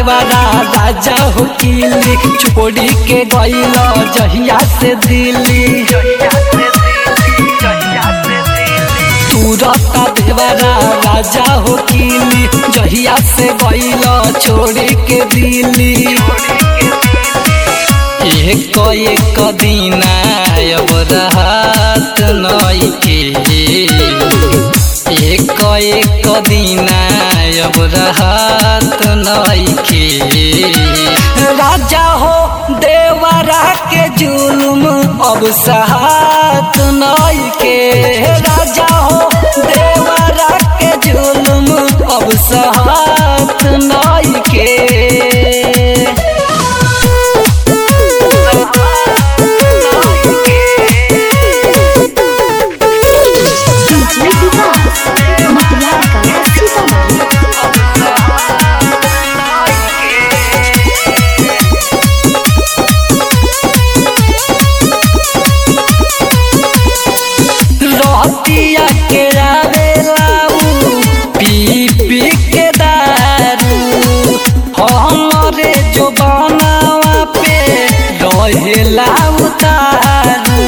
देवारा राजा हो किली छोड़ी के गइल जहिया से दिल्ली तुरता देवारा राजा हो किली जहिया से गइल छोड़ी के दिल्ली एक एक दिन अब रहत नइखे एक एक दिन अब रहत नइखे राजा हो देवरा के जुल्म अब सहत नइखे राजा हो देवरा के जुल्म अब सहत नइखे रहतिया के रावेला पी पी के दारू हमरे जो बनावा पे रहेला उतारू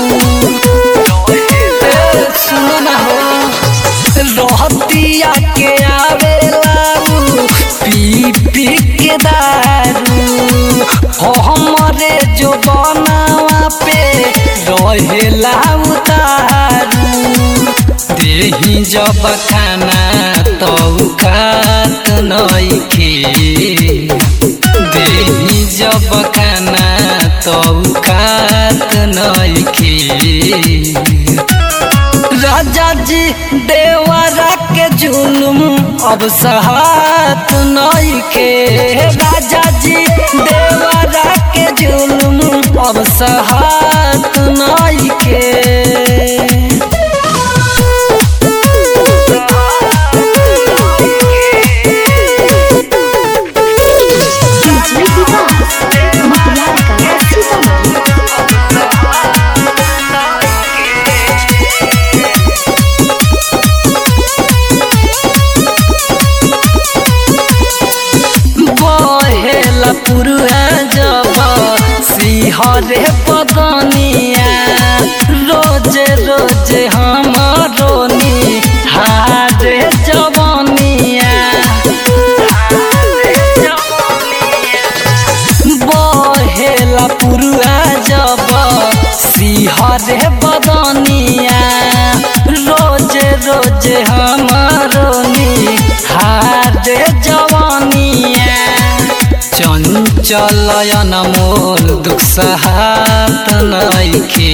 सुनो ना हो रहतिया के आवेला पी पी के दारू हमरे जो बनावा पे रहेला उतारू देही जब खाना तो खात नइखे देही जब खाना तो खात नइखे राजा जी देवरा के जुल्म अब सहत नइखे राजा जी देवरा के जुल्म अब सहत नइखे पुरुआ जब सिहरे बदनिया रोज रोज हमरोनी हारे जवनिया बहेला पुरुआ जब सिहरे बदनिया रोज रोज हमरोनी हारे जवनिया चंचल मोल दुख सहत नइखे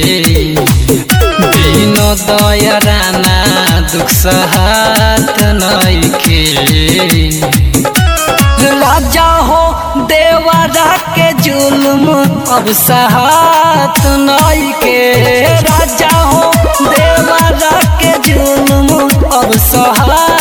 दिन दयराना दुख सहत नइखे राजा हो देवरा के जुल्म अब सहत नइखे राजा हो देवरा के जुल्म अब सहत